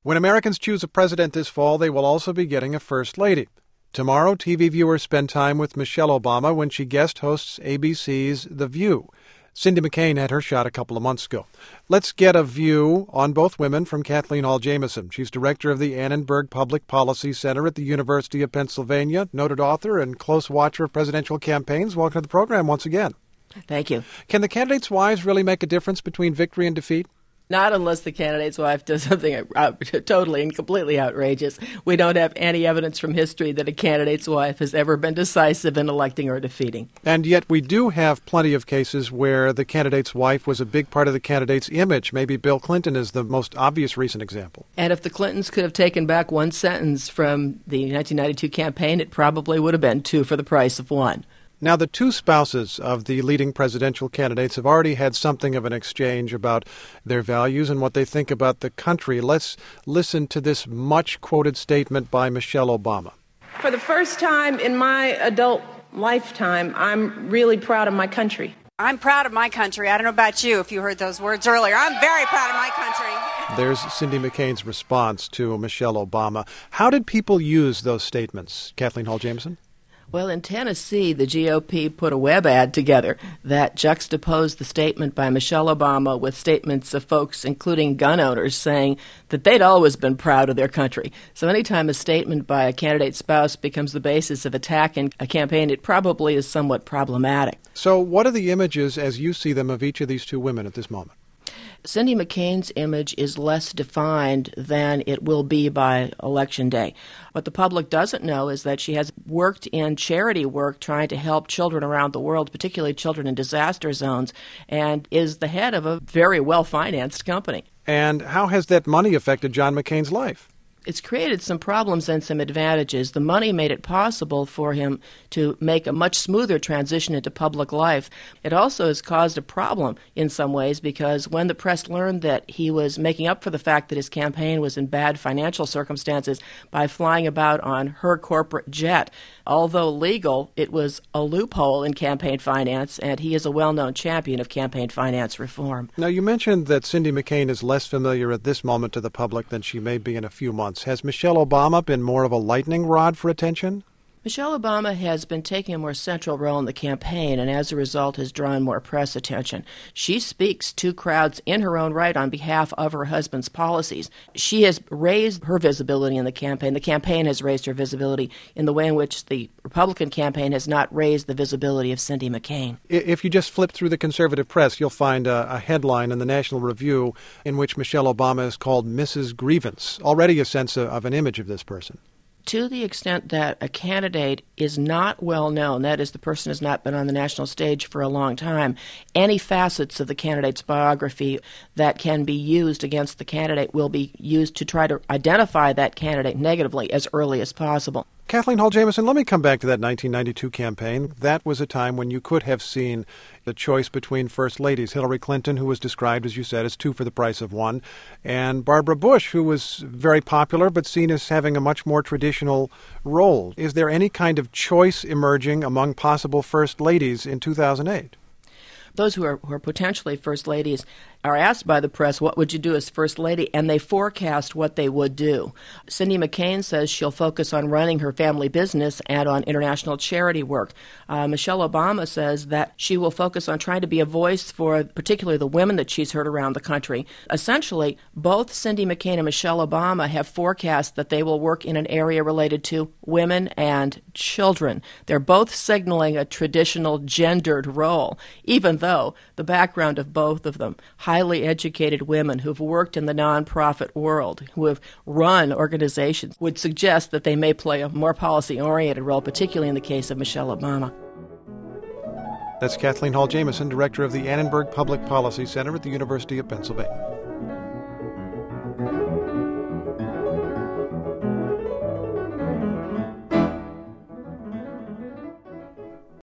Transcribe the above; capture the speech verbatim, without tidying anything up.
When Americans choose a president this fall, they will also be getting a first lady. Tomorrow, T V viewers spend time with Michelle Obama when she guest hosts A B C's The View. Cindy McCain had her shot a couple of months ago. Let's get a view on both women from Kathleen Hall Jamieson. She's director of the Annenberg Public Policy Center at the University of Pennsylvania, noted author and close watcher of presidential campaigns. Welcome to the program once again. Thank you. Can the candidates' wives really make a difference between victory and defeat? Not unless the candidate's wife does something out, totally and completely outrageous. We don't have any evidence from history that a candidate's wife has ever been decisive in electing or defeating. And yet we do have plenty of cases where the candidate's wife was a big part of the candidate's image. Maybe Bill Clinton is the most obvious recent example. And if the Clintons could have taken back one sentence from the nineteen ninety-two campaign, it probably would have been two for the price of one. Now, the two spouses of the leading presidential candidates have already had something of an exchange about their values and what they think about the country. Let's listen to this much-quoted statement by Michelle Obama. For the first time in my adult lifetime, I'm really proud of my country. I'm proud of my country. I don't know about you, if you heard those words earlier. I'm very proud of my country. There's Cindy McCain's response to Michelle Obama. How did people use those statements, Kathleen Hall Jamieson? Well, in Tennessee, the G O P put a web ad together that juxtaposed the statement by Michelle Obama with statements of folks, including gun owners, saying that they'd always been proud of their country. So anytime a statement by a candidate's spouse becomes the basis of attack in a campaign, it probably is somewhat problematic. So what are the images, as you see them, of each of these two women at this moment? Cindy McCain's image is less defined than it will be by Election Day. What the public doesn't know is that she has worked in charity work trying to help children around the world, particularly children in disaster zones, and is the head of a very well-financed company. And how has that money affected John McCain's life? It's created some problems and some advantages. The money made it possible for him to make a much smoother transition into public life. It also has caused a problem in some ways because when the press learned that he was making up for the fact that his campaign was in bad financial circumstances by flying about on her corporate jet, although legal, it was a loophole in campaign finance, and he is a well-known champion of campaign finance reform. Now, you mentioned that Cindy McCain is less familiar at this moment to the public than she may be in a few months. Has Michelle Obama been more of a lightning rod for attention? Michelle Obama has been taking a more central role in the campaign and as a result has drawn more press attention. She speaks to crowds in her own right on behalf of her husband's policies. She has raised her visibility in the campaign. The campaign has raised her visibility in the way in which the Republican campaign has not raised the visibility of Cindy McCain. If you just flip through the conservative press, you'll find a, a headline in the National Review in which Michelle Obama is called Missus Grievance. Already a sense of, of an image of this person. To the extent that a candidate is not well known, that is, the person has not been on the national stage for a long time, any facets of the candidate's biography that can be used against the candidate will be used to try to identify that candidate negatively as early as possible. Kathleen Hall Jamieson, let me come back to that nineteen ninety-two campaign. That was a time when you could have seen the choice between first ladies, Hillary Clinton, who was described, as you said, as two for the price of one, and Barbara Bush, who was very popular but seen as having a much more traditional role. Is there any kind of choice emerging among possible first ladies in two thousand eight? Those who are, who are potentially first ladies are asked by the press, what would you do as first lady? And they forecast what they would do. Cindy McCain says she'll focus on running her family business and on international charity work. Uh, Michelle Obama says that she will focus on trying to be a voice for particularly the women that she's heard around the country. Essentially, both Cindy McCain and Michelle Obama have forecast that they will work in an area related to women and children. They're both signaling a traditional gendered role, even though the background of both of them, highly educated women who've worked in the nonprofit world, who have run organizations, would suggest that they may play a more policy-oriented role, particularly in the case of Michelle Obama. That's Kathleen Hall Jamieson, director of the Annenberg Public Policy Center at the University of Pennsylvania.